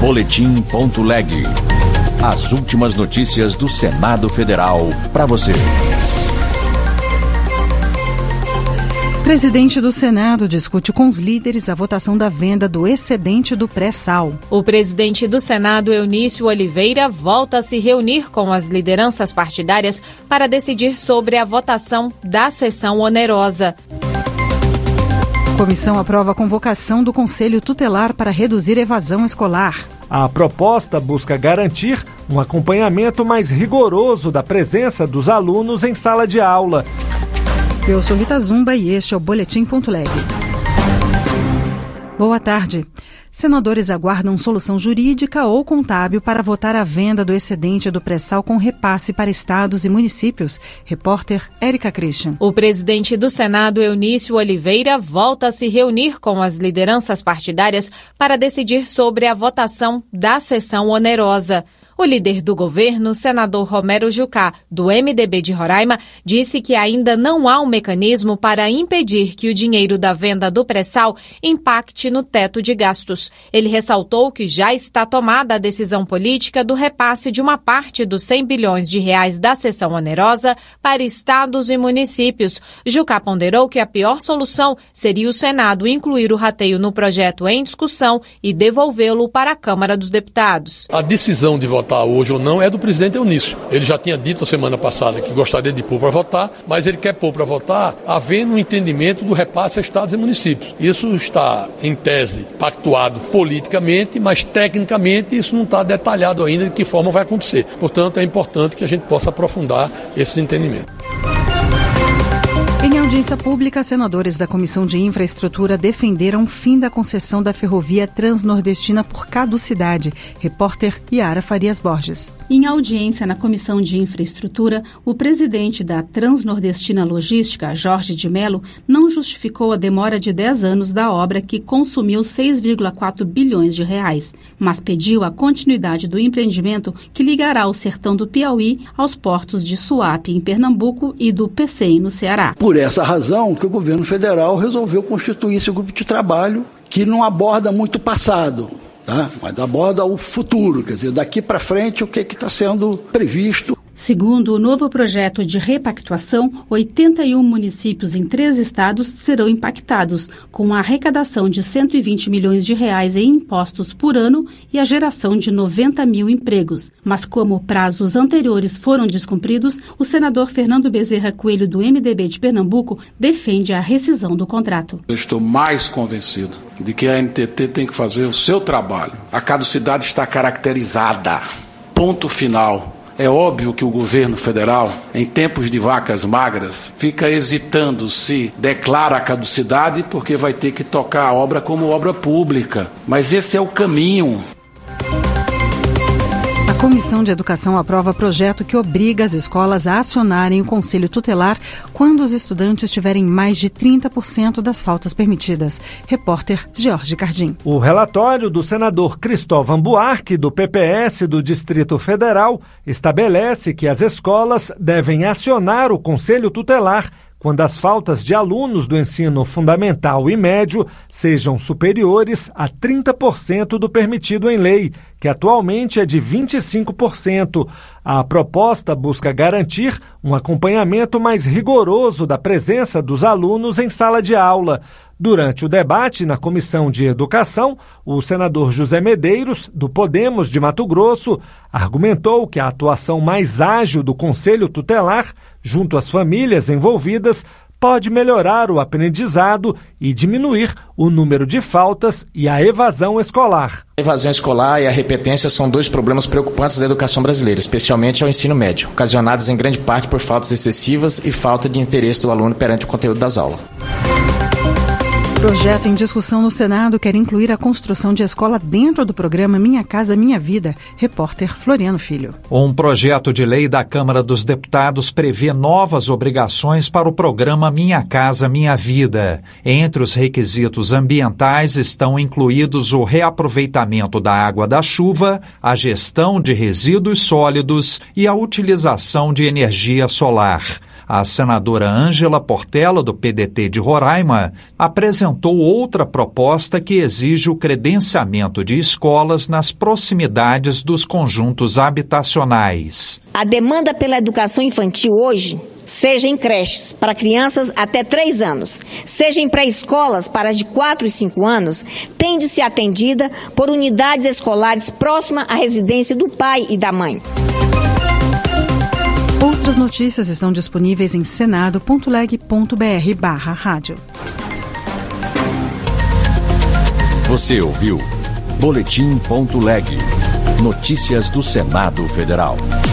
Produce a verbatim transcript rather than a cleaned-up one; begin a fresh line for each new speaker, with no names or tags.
Boletim ponto leg. As últimas notícias do Senado Federal para você.
Presidente do Senado discute com os líderes a votação da venda do excedente do pré-sal.
O presidente do Senado, Eunício Oliveira, volta a se reunir com as lideranças partidárias para decidir sobre a votação da sessão onerosa.
Comissão aprova a convocação do Conselho Tutelar para reduzir evasão escolar.
A proposta busca garantir um acompanhamento mais rigoroso da presença dos alunos em sala de aula.
Eu sou Rita Zumba e este é o Boletim ponto leg. Boa tarde. Senadores aguardam solução jurídica ou contábil para votar a venda do excedente do pré-sal com repasse para estados e municípios. Repórter Érica Christian.
O presidente do Senado, Eunício Oliveira, volta a se reunir com as lideranças partidárias para decidir sobre a votação da sessão onerosa. O líder do governo, senador Romero Jucá, do M D B de Roraima, disse que ainda não há um mecanismo para impedir que o dinheiro da venda do pré-sal impacte no teto de gastos. Ele ressaltou que já está tomada a decisão política do repasse de uma parte dos cem bilhões de reais da sessão onerosa para estados e municípios. Jucá ponderou que a pior solução seria o Senado incluir o rateio no projeto em discussão e devolvê-lo para a Câmara dos Deputados.
A decisão de votar hoje ou não é do presidente Eunício. Ele já tinha dito a semana passada que gostaria de pôr para votar, mas ele quer pôr para votar havendo um entendimento do repasse a estados e municípios. Isso está, em tese, pactuado politicamente, mas tecnicamente isso não está detalhado ainda de que forma vai acontecer. Portanto, é importante que a gente possa aprofundar esses entendimentos.
Em audiência pública, senadores da Comissão de Infraestrutura defenderam o fim da concessão da ferrovia transnordestina por caducidade. Repórter Yara Farias Borges.
Em audiência na Comissão de Infraestrutura, o presidente da Transnordestina Logística, Jorge de Mello, não justificou a demora de dez anos da obra que consumiu seis vírgula quatro bilhões de reais, mas pediu a continuidade do empreendimento que ligará o sertão do Piauí aos portos de Suape, em Pernambuco, e do Pecém, no Ceará.
Por essa razão que o governo federal resolveu constituir esse grupo de trabalho que não aborda muito o passado, tá? Mas aborda o futuro, quer dizer, daqui para frente o que está sendo previsto.
Segundo o novo projeto de repactuação, oitenta e um municípios em três estados serão impactados, com a arrecadação de cento e vinte milhões de reais em impostos por ano e a geração de noventa mil empregos. Mas como prazos anteriores foram descumpridos, o senador Fernando Bezerra Coelho, do M D B de Pernambuco, defende a rescisão do contrato.
Eu estou mais convencido de que a N T T tem que fazer o seu trabalho. A caducidade está caracterizada. Ponto final. É óbvio que o governo federal, em tempos de vacas magras, fica hesitando se declara a caducidade porque vai ter que tocar a obra como obra pública. Mas esse é o caminho.
A Comissão de Educação aprova projeto que obriga as escolas a acionarem o Conselho Tutelar quando os estudantes tiverem mais de trinta por cento das faltas permitidas. Repórter Jorge Cardim.
O relatório do senador Cristóvão Buarque, do P P S do Distrito Federal, estabelece que as escolas devem acionar o Conselho Tutelar quando as faltas de alunos do ensino fundamental e médio sejam superiores a trinta por cento do permitido em lei, que atualmente é de vinte e cinco por cento. A proposta busca garantir um acompanhamento mais rigoroso da presença dos alunos em sala de aula. Durante o debate na Comissão de Educação, o senador José Medeiros, do Podemos de Mato Grosso, argumentou que a atuação mais ágil do Conselho Tutelar, junto às famílias envolvidas, pode melhorar o aprendizado e diminuir o número de faltas e a evasão escolar.
A evasão escolar e a repetência são dois problemas preocupantes da educação brasileira, especialmente ao ensino médio, ocasionados em grande parte por faltas excessivas e falta de interesse do aluno perante o conteúdo das aulas.
Projeto em discussão no Senado quer incluir a construção de escola dentro do programa Minha Casa Minha Vida. Repórter Floriano Filho.
Um projeto de lei da Câmara dos Deputados prevê novas obrigações para o programa Minha Casa Minha Vida. Entre os requisitos ambientais estão incluídos o reaproveitamento da água da chuva, a gestão de resíduos sólidos e a utilização de energia solar. A senadora Ângela Portela, do P D T de Roraima, apresentou outra proposta que exige o credenciamento de escolas nas proximidades dos conjuntos habitacionais.
A demanda pela educação infantil hoje, seja em creches para crianças até três anos, seja em pré-escolas para as de quatro e cinco anos, tem de ser atendida por unidades escolares próximas à residência do pai e da mãe.
Outras notícias estão disponíveis em senado ponto leg ponto br barra rádio.
Você ouviu Boletim ponto leg. Notícias do Senado Federal.